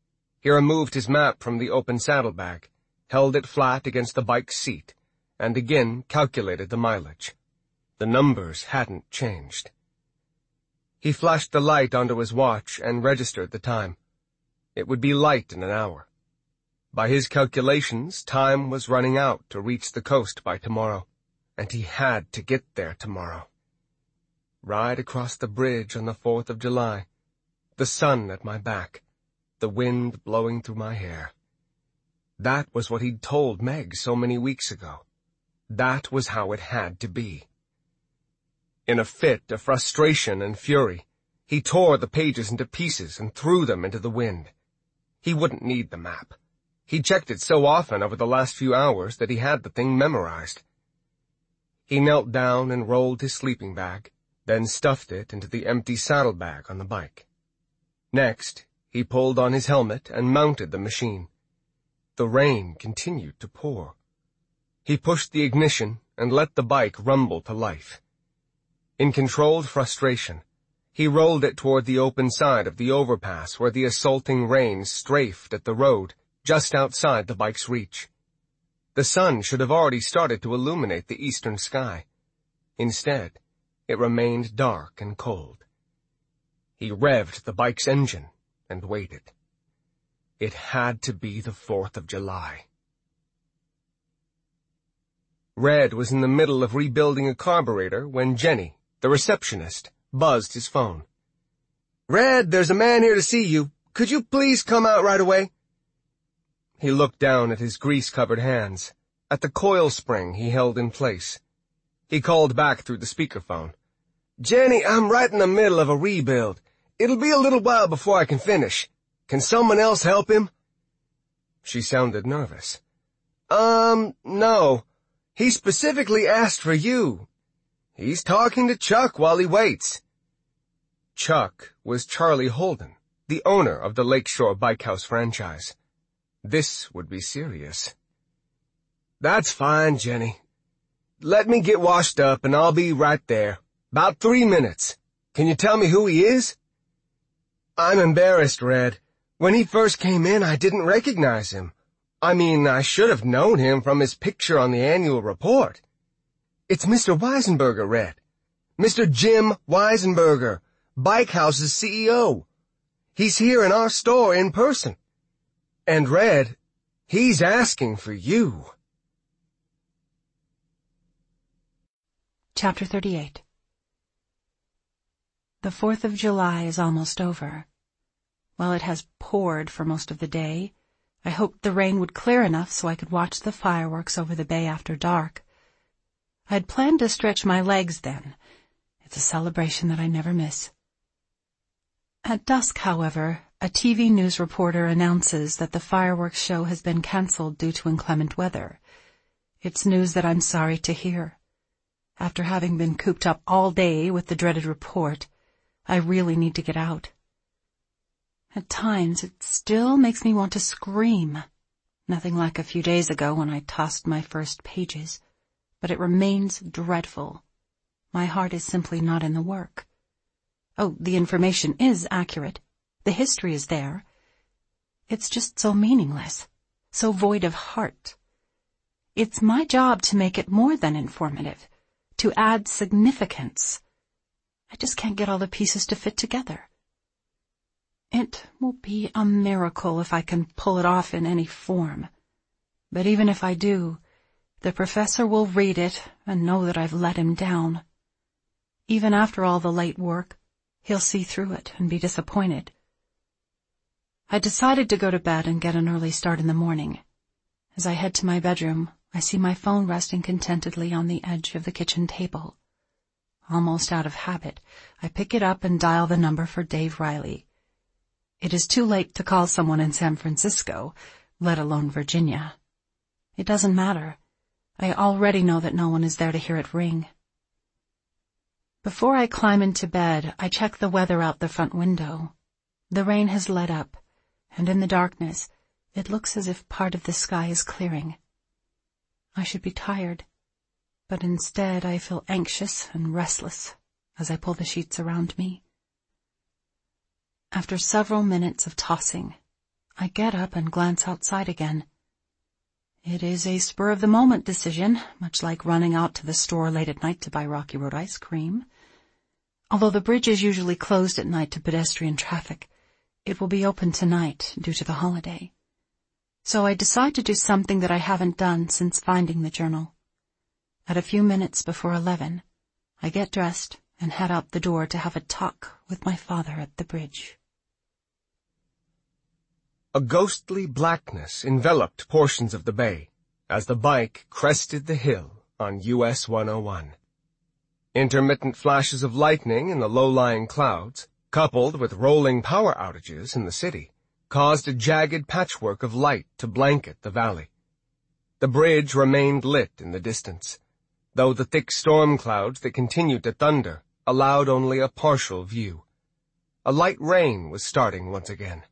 He removed his map from the open saddlebag, held it flat against the bike's seat, and again calculated the mileage. The numbers hadn't changed. He flashed the light onto his watch and registered the time. It would be light in an hour. By his calculations, time was running out to reach the coast by tomorrow, and he had to get there tomorrow. Ride across the bridge on the 4th of July, the sun at my back, the wind blowing through my hair. That was what he'd told Meg so many weeks ago. That was how it had to be. In a fit of frustration and fury, he tore the pages into pieces and threw them into the wind. He wouldn't need the map. He'd checked it so often over the last few hours that he had the thing memorized. He knelt down and rolled his sleeping bag, then stuffed it into the empty saddlebag on the bike. Next, he pulled on his helmet and mounted the machine. The rain continued to pour. He pushed the ignition and let the bike rumble to life. In controlled frustration, he rolled it toward the open side of the overpass where the assaulting rain strafed at the road just outside the bike's reach. The sun should have already started to illuminate the eastern sky. Instead, it remained dark and cold. He revved the bike's engine and waited. It had to be the 4th of July. Red was in the middle of rebuilding a carburetor when Jenny, the receptionist, buzzed his phone. "Red, there's a man here to see you. Could you please come out right away?" He looked down at his grease-covered hands, at the coil spring he held in place. He called back through the speakerphone. "Jenny, I'm right in the middle of a rebuild. It'll be a little while before I can finish. Can someone else help him?" She sounded nervous. No. He specifically asked for you. He's talking to Chuck while he waits." Chuck was Charlie Holden, the owner of the Lakeshore Bikehouse franchise. This would be serious. "That's fine, Jenny. Let me get washed up and I'll be right there. About 3 minutes. Can you tell me who he is?" "I'm embarrassed, Red. When he first came in, I didn't recognize him. I should have known him from his picture on the annual report. It's Mr. Weisenberger, Red. Mr. Jim Weisenberger, Bikehouse's CEO. He's here in our store in person. And Red, he's asking for you." Chapter 38. The 4th of July is almost over. While it has poured for most of the day, I hoped the rain would clear enough so I could watch the fireworks over the bay after dark. I had planned to stretch my legs then. It's a celebration that I never miss. At dusk, however, a TV news reporter announces that the fireworks show has been cancelled due to inclement weather. It's news that I'm sorry to hear. After having been cooped up all day with the dreaded report, I really need to get out. At times, it still makes me want to scream. Nothing like a few days ago when I tossed my first pages, but it remains dreadful. My heart is simply not in the work. Oh, the information is accurate. The history is there. It's just so meaningless, so void of heart. It's my job to make it more than informative, to add significance. I just can't get all the pieces to fit together. It will be a miracle if I can pull it off in any form. But even if I do, the professor will read it and know that I've let him down. Even after all the late work, he'll see through it and be disappointed. I decided to go to bed and get an early start in the morning. As I head to my bedroom, I see my phone resting contentedly on the edge of the kitchen table. Almost out of habit, I pick it up and dial the number for Dave Riley. It is too late to call someone in San Francisco, let alone Virginia. It doesn't matter. I already know that no one is there to hear it ring. Before I climb into bed, I check the weather out the front window. The rain has let up, and in the darkness, it looks as if part of the sky is clearing. I should be tired, but instead I feel anxious and restless as I pull the sheets around me. After several minutes of tossing, I get up and glance outside again. It is a spur-of-the-moment decision, much like running out to the store late at night to buy Rocky Road ice cream. Although the bridge is usually closed at night to pedestrian traffic, it will be open tonight due to the holiday. So I decide to do something that I haven't done since finding the journal. At a few minutes before 11, I get dressed and head out the door to have a talk with my father at the bridge. A ghostly blackness enveloped portions of the bay as the bike crested the hill on US 101. Intermittent flashes of lightning in the low-lying clouds, coupled with rolling power outages in the city, caused a jagged patchwork of light to blanket the valley. The bridge remained lit in the distance, though the thick storm clouds that continued to thunder allowed only a partial view. A light rain was starting once again.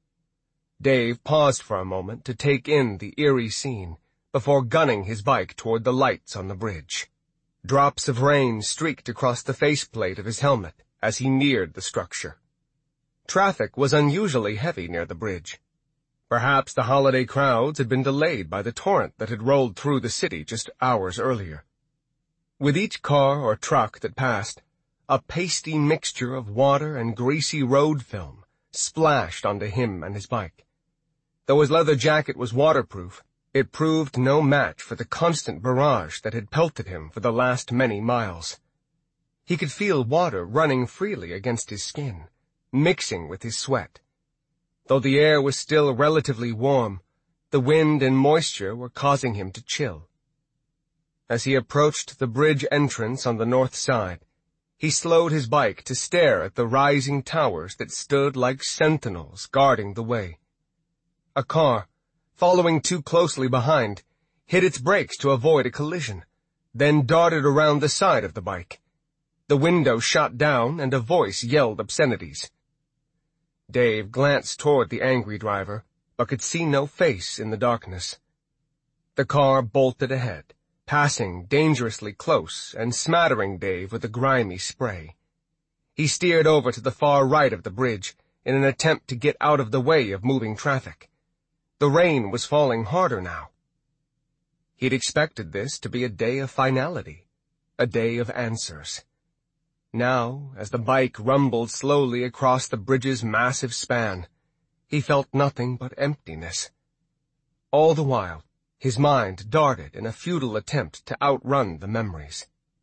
Dave paused for a moment to take in the eerie scene before gunning his bike toward the lights on the bridge. Drops of rain streaked across the faceplate of his helmet as he neared the structure. Traffic was unusually heavy near the bridge. Perhaps the holiday crowds had been delayed by the torrent that had rolled through the city just hours earlier. With each car or truck that passed, a pasty mixture of water and greasy road film splashed onto him and his bike. Though his leather jacket was waterproof, it proved no match for the constant barrage that had pelted him for the last many miles. He could feel water running freely against his skin, mixing with his sweat. Though the air was still relatively warm, the wind and moisture were causing him to chill. As he approached the bridge entrance on the north side, he slowed his bike to stare at the rising towers that stood like sentinels guarding the way. A car, following too closely behind, hit its brakes to avoid a collision, then darted around the side of the bike. The window shot down and a voice yelled obscenities. Dave glanced toward the angry driver, but could see no face in the darkness. The car bolted ahead, passing dangerously close and smattering Dave with a grimy spray. He steered over to the far right of the bridge in an attempt to get out of the way of moving traffic. The rain was falling harder now. He'd expected this to be a day of finality, a day of answers. Now, as the bike rumbled slowly across the bridge's massive span, he felt nothing but emptiness. All the while, his mind darted in a futile attempt to outrun the memories.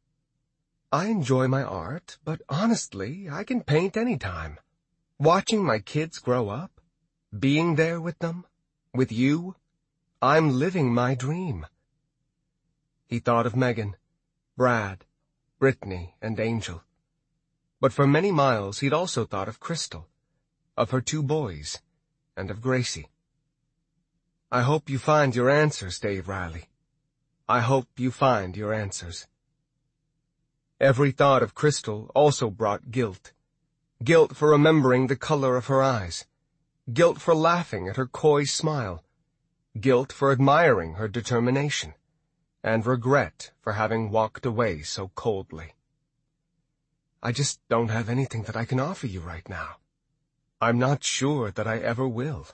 I enjoy my art, but honestly, I can paint any time. Watching my kids grow up, being there with them, with you, I'm living my dream. He thought of Megan, Brad, Brittany, and Angel. But for many miles he'd also thought of Crystal, of her 2 boys, and of Gracie. I hope you find your answers, Dave Riley. I hope you find your answers. Every thought of Crystal also brought guilt. Guilt for remembering the color of her eyes. Guilt for laughing at her coy smile. Guilt for admiring her determination. And regret for having walked away so coldly. I just don't have anything that I can offer you right now. I'm not sure that I ever will.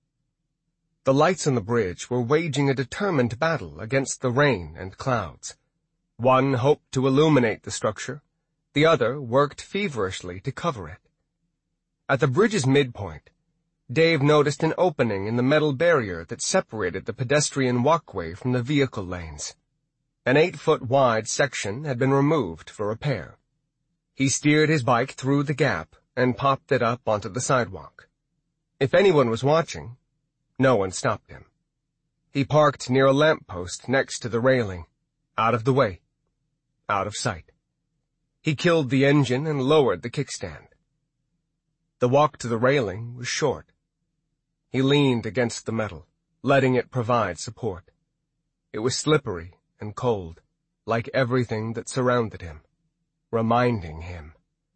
The lights on the bridge were waging a determined battle against the rain and clouds. One hoped to illuminate the structure. The other worked feverishly to cover it. At the bridge's midpoint, Dave noticed an opening in the metal barrier that separated the pedestrian walkway from the vehicle lanes. An 8-foot-wide section had been removed for repair. He steered his bike through the gap and popped it up onto the sidewalk. If anyone was watching, no one stopped him. He parked near a lamppost next to the railing, out of the way, out of sight. He killed the engine and lowered the kickstand. The walk to the railing was short. He leaned against the metal, letting it provide support. It was slippery and cold, like everything that surrounded him, reminding him.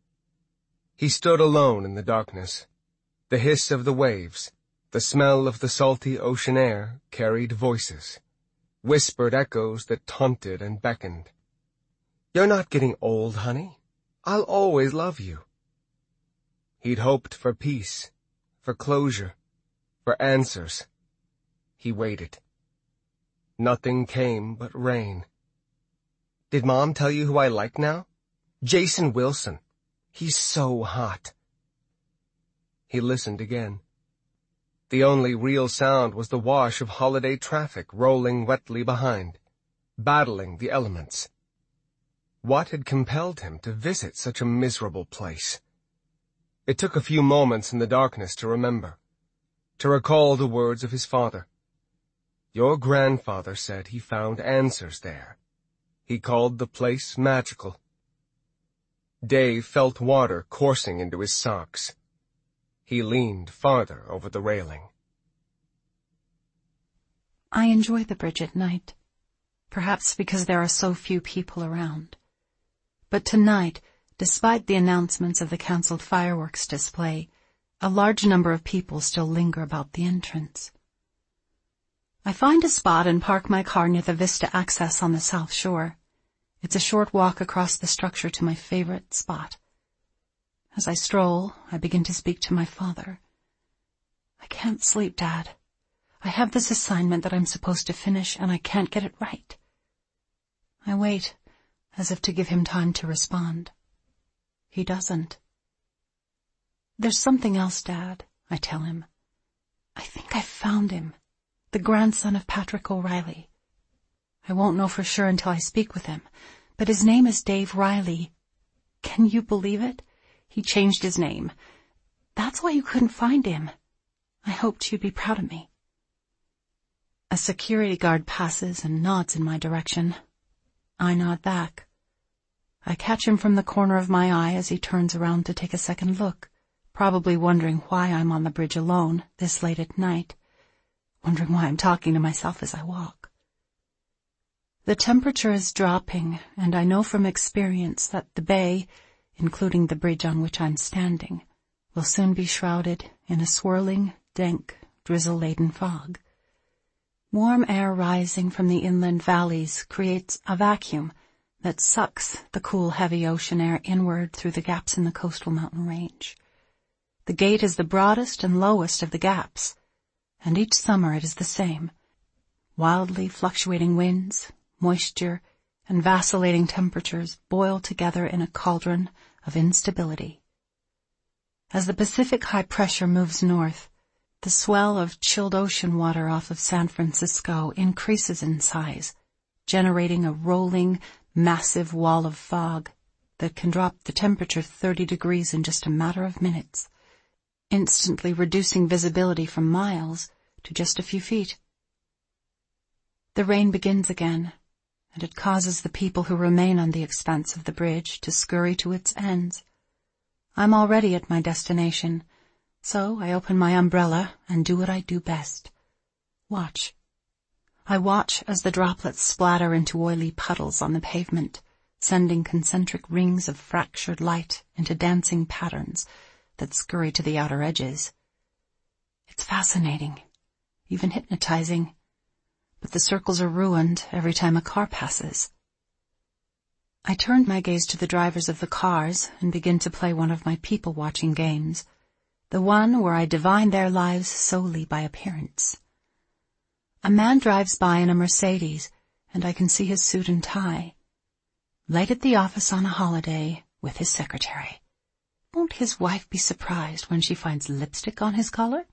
He stood alone in the darkness. The hiss of the waves, the smell of the salty ocean air carried voices, whispered echoes that taunted and beckoned. You're not getting old, honey. I'll always love you. He'd hoped for peace, for closure, for answers. He waited. Nothing came but rain. Did Mom tell you who I like now? Jason Wilson. He's so hot. He listened again. The only real sound was the wash of holiday traffic rolling wetly behind, battling the elements. What had compelled him to visit such a miserable place? It took a few moments in the darkness to remember, to recall the words of his father. Your grandfather said he found answers there. He called the place magical. Dave felt water coursing into his socks. He leaned farther over the railing. I enjoy the bridge at night, perhaps because there are so few people around. But tonight, despite the announcements of the cancelled fireworks display, a large number of people still linger about the entrance. I find a spot and park my car near the Vista access on the south shore. It's a short walk across the structure to my favorite spot. As I stroll, I begin to speak to my father. I can't sleep, Dad. I have this assignment that I'm supposed to finish, and I can't get it right. I wait, as if to give him time to respond. He doesn't. There's something else, Dad, I tell him. I think I've found him, the grandson of Patrick O'Reilly. I won't know for sure until I speak with him, but his name is Dave Riley. Can you believe it? He changed his name. That's why you couldn't find him. I hoped you'd be proud of me. A security guard passes and nods in my direction. I nod back. I catch him from the corner of my eye as he turns around to take a second look, probably wondering why I'm on the bridge alone this late at night, wondering why I'm talking to myself as I walk. The temperature is dropping, and I know from experience that the bay, including the bridge on which I'm standing, will soon be shrouded in a swirling, dank, drizzle-laden fog. Warm air rising from the inland valleys creates a vacuum that sucks the cool, heavy ocean air inward through the gaps in the coastal mountain range. The gate is the broadest and lowest of the gaps, and each summer it is the same. Wildly fluctuating winds, moisture, and vacillating temperatures boil together in a cauldron of instability. As the Pacific high pressure moves north, the swell of chilled ocean water off of San Francisco increases in size, generating a rolling, massive wall of fog that can drop the temperature 30 degrees in just a matter of minutes, instantly reducing visibility from miles to just a few feet. The rain begins again, and it causes the people who remain on the expanse of the bridge to scurry to its ends. I'm already at my destination, so I open my umbrella and do what I do best. Watch. I watch as the droplets splatter into oily puddles on the pavement, sending concentric rings of fractured light into dancing patterns that scurry to the outer edges. It's fascinating, even hypnotizing, but the circles are ruined every time a car passes. I turn my gaze to the drivers of the cars and begin to play one of my people-watching games, the one where I divine their lives solely by appearance. A man drives by in a Mercedes, and I can see his suit and tie. Late at the office on a holiday with his secretary. Won't his wife be surprised when she finds lipstick on his collar?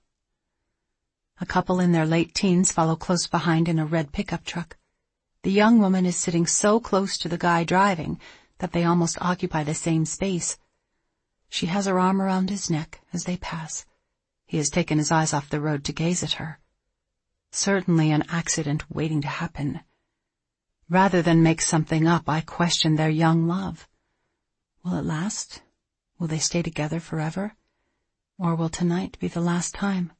A couple in their late teens follow close behind in a red pickup truck. The young woman is sitting so close to the guy driving that they almost occupy the same space. She has her arm around his neck as they pass. He has taken his eyes off the road to gaze at her. Certainly an accident waiting to happen. Rather than make something up, I question their young love. Will it last? Will they stay together forever? Or will tonight be the last time?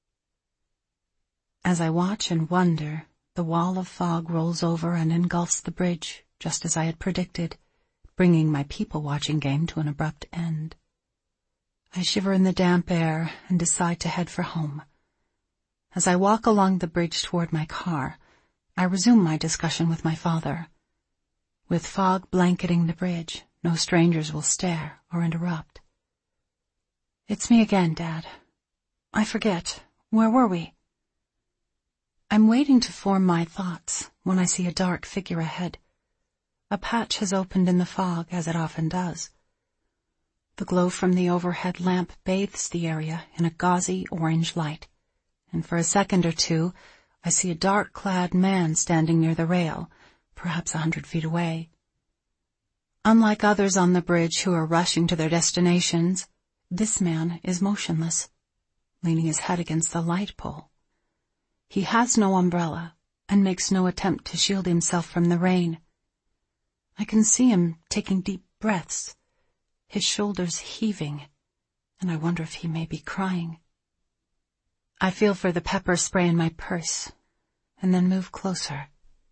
As I watch and wonder, the wall of fog rolls over and engulfs the bridge, just as I had predicted, bringing my people-watching game to an abrupt end. I shiver in the damp air and decide to head for home. As I walk along the bridge toward my car, I resume my discussion with my father. With fog blanketing the bridge, no strangers will stare or interrupt. It's me again, Dad. I forget. Where were we? I'm waiting to form my thoughts when I see a dark figure ahead. A patch has opened in the fog, as it often does. The glow from the overhead lamp bathes the area in a gauzy orange light, and for a second or two I see a dark-clad man standing near the rail, perhaps 100 feet away. Unlike others on the bridge who are rushing to their destinations, this man is motionless, leaning his head against the light pole. He has no umbrella and makes no attempt to shield himself from the rain. I can see him taking deep breaths, his shoulders heaving, and I wonder if he may be crying. I feel for the pepper spray in my purse, and then move closer.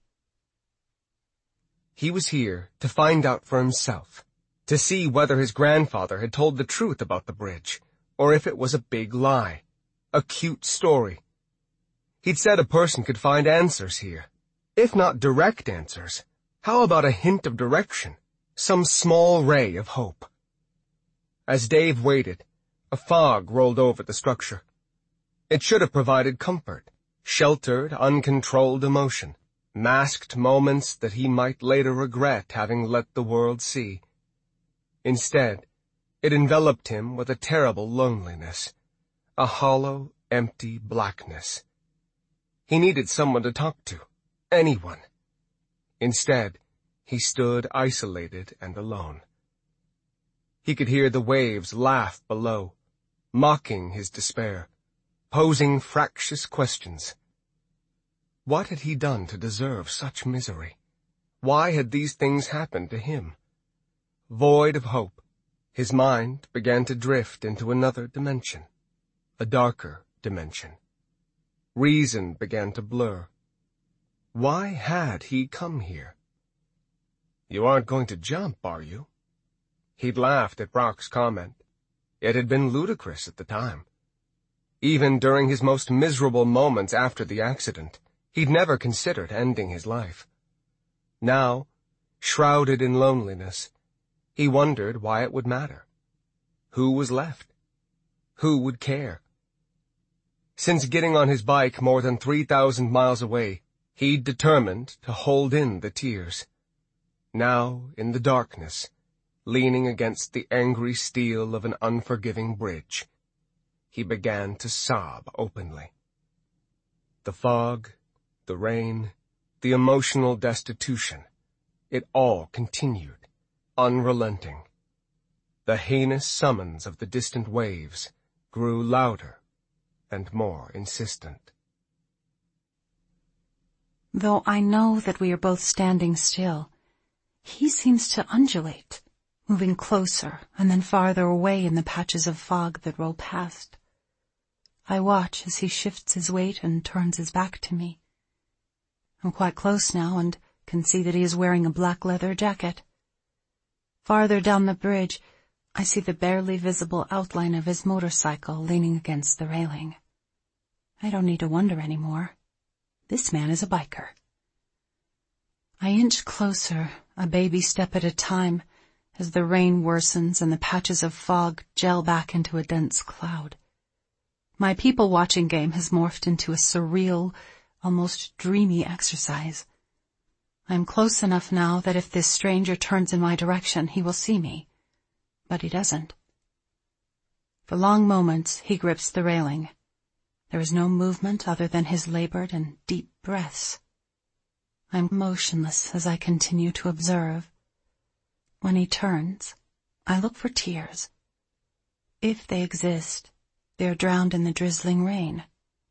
He was here to find out for himself, to see whether his grandfather had told the truth about the bridge, or if it was a big lie, a cute story. He'd said a person could find answers here, if not direct answers. How about a hint of direction, some small ray of hope? As Dave waited, a fog rolled over the structure. It should have provided comfort, sheltered, uncontrolled emotion, masked moments that he might later regret having let the world see. Instead, it enveloped him with a terrible loneliness, a hollow, empty blackness. He needed someone to talk to, anyone. Instead, he stood isolated and alone. He could hear the waves laugh below, mocking his despair, posing fractious questions. What had he done to deserve such misery? Why had these things happened to him? Void of hope, his mind began to drift into another dimension, a darker dimension. Reason began to blur. Why had he come here? "You aren't going to jump, are you?" He'd laughed at Brock's comment. It had been ludicrous at the time. Even during his most miserable moments after the accident, he'd never considered ending his life. Now, shrouded in loneliness, he wondered why it would matter. Who was left? Who would care? Since getting on his bike more than 3,000 miles away, he'd determined to hold in the tears. Now, in the darkness, leaning against the angry steel of an unforgiving bridge, he began to sob openly. The fog, the rain, the emotional destitution, it all continued, unrelenting. The heinous summons of the distant waves grew louder and more insistent. Though I know that we are both standing still, he seems to undulate, moving closer and then farther away in the patches of fog that roll past. I watch as he shifts his weight and turns his back to me. I'm quite close now and can see that he is wearing a black leather jacket. Farther down the bridge, I see the barely visible outline of his motorcycle leaning against the railing. I don't need to wonder anymore. This man is a biker. I inch closer, a baby step at a time, as the rain worsens and the patches of fog gel back into a dense cloud. My people-watching game has morphed into a surreal, almost dreamy exercise. I am close enough now that if this stranger turns in my direction, he will see me. But he doesn't. For long moments, he grips the railing. There is no movement other than his labored and deep breaths. I am motionless as I continue to observe. When he turns, I look for tears. If they exist, they are drowned in the drizzling rain.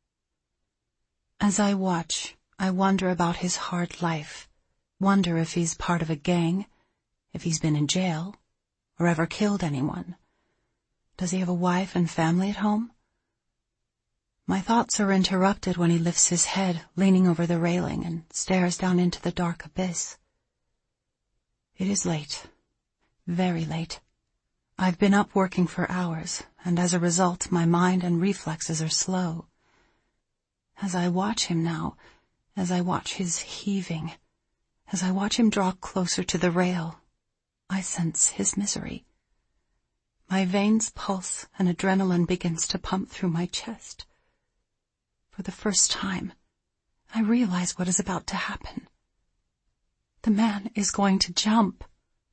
As I watch, I wonder about his hard life, wonder if he's part of a gang, if he's been in jail, or ever killed anyone. Does he have a wife and family at home? My thoughts are interrupted when he lifts his head, leaning over the railing, and stares down into the dark abyss. It is late, very late. I've been up working for hours, and as a result, my mind and reflexes are slow. As I watch him now, as I watch his heaving, as I watch him draw closer to the rail, I sense his misery. My veins pulse and adrenaline begins to pump through my chest. For the first time, I realize what is about to happen. The man is going to jump.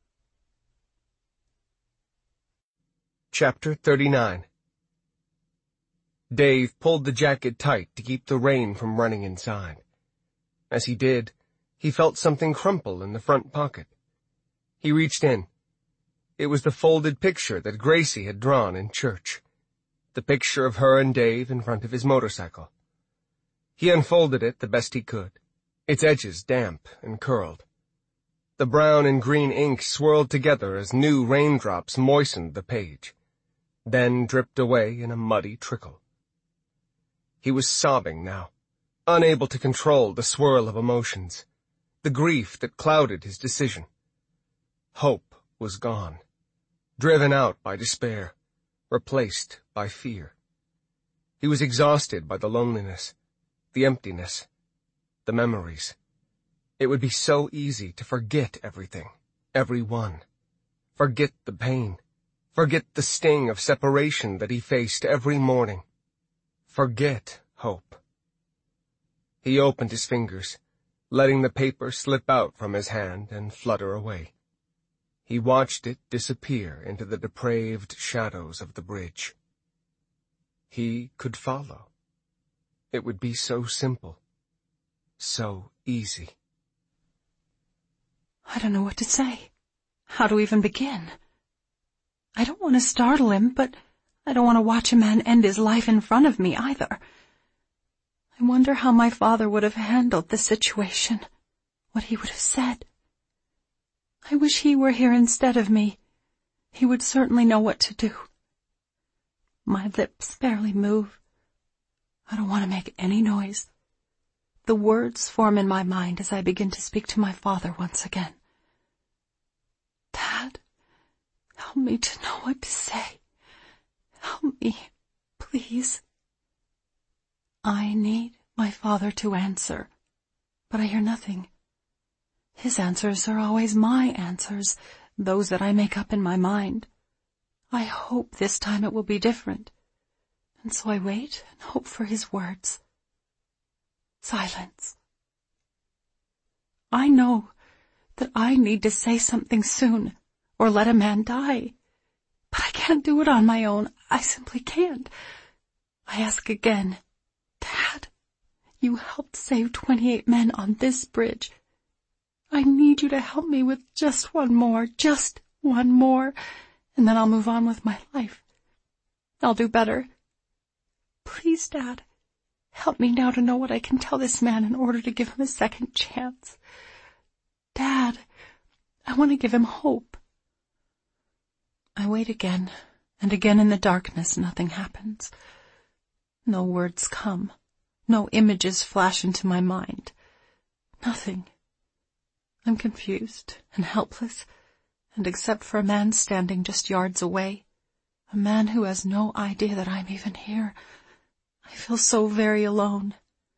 Chapter 39. Dave pulled the jacket tight to keep the rain from running inside. As he did, he felt something crumple in the front pocket. He reached in. It was the folded picture that Gracie had drawn in church. The picture of her and Dave in front of his motorcycle. He unfolded it the best he could, its edges damp and curled. The brown and green ink swirled together as new raindrops moistened the page, then dripped away in a muddy trickle. He was sobbing now, unable to control the swirl of emotions, the grief that clouded his decision. Hope was gone, driven out by despair, replaced by fear. He was exhausted by the loneliness, the emptiness, the memories. It would be so easy to forget everything, everyone. Forget the pain. Forget the sting of separation that he faced every morning. Forget hope. He opened his fingers, letting the paper slip out from his hand and flutter away. He watched it disappear into the depraved shadows of the bridge. He could follow. It would be so simple, so easy. I don't know what to say, how to even begin. I don't want to startle him, but I don't want to watch a man end his life in front of me either. I wonder how my father would have handled the situation, what he would have said. I wish he were here instead of me. He would certainly know what to do. My lips barely move. I don't want to make any noise. The words form in my mind as I begin to speak to my father once again. Dad, help me to know what to say. Help me, please. I need my father to answer, but I hear nothing. His answers are always my answers, those that I make up in my mind. I hope this time it will be different, and so I wait and hope for his words. Silence. I know that I need to say something soon, or let a man die. But I can't do it on my own. I simply can't. I ask again, Dad, you helped save 28 men on this bridge. I need you to help me with just one more, and then I'll move on with my life. I'll do better. Please, Dad, help me now to know what I can tell this man in order to give him a second chance. Dad, I want to give him hope. I wait again, and again in the darkness nothing happens. No words come. No images flash into my mind. Nothing. I'm confused and helpless, and except for a man standing just yards away, a man who has no idea that I'm even here, I feel so very alone.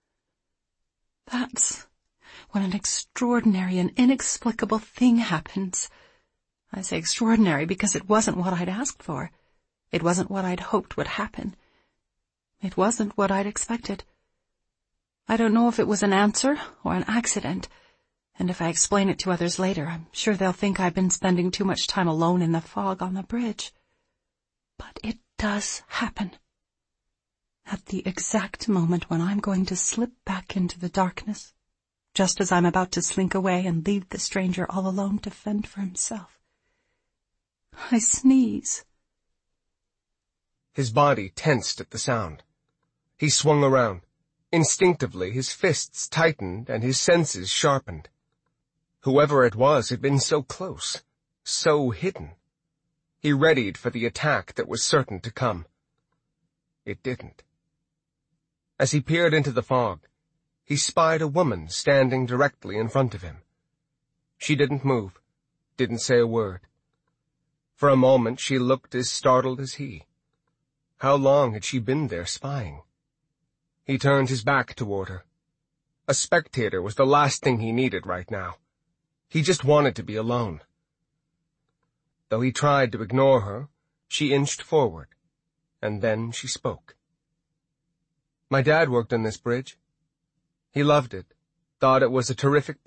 That's when an extraordinary and inexplicable thing happens. I say extraordinary because it wasn't what I'd asked for. It wasn't what I'd hoped would happen. It wasn't what I'd expected. I don't know if it was an answer or an accident, and if I explain it to others later, I'm sure they'll think I've been spending too much time alone in the fog on the bridge. But it does happen. At the exact moment when I'm going to slip back into the darkness, just as I'm about to slink away and leave the stranger all alone to fend for himself. I sneeze. His body tensed at the sound. He swung around. Instinctively, his fists tightened and his senses sharpened. Whoever it was had been so close, so hidden. He readied for the attack that was certain to come. It didn't. As he peered into the fog, he spied a woman standing directly in front of him. She didn't move, didn't say a word. For a moment she looked as startled as he. How long had she been there spying? He turned his back toward her. A spectator was the last thing he needed right now. He just wanted to be alone. Though he tried to ignore her, she inched forward, and then she spoke. My dad worked on this bridge. He loved it, thought it was a terrific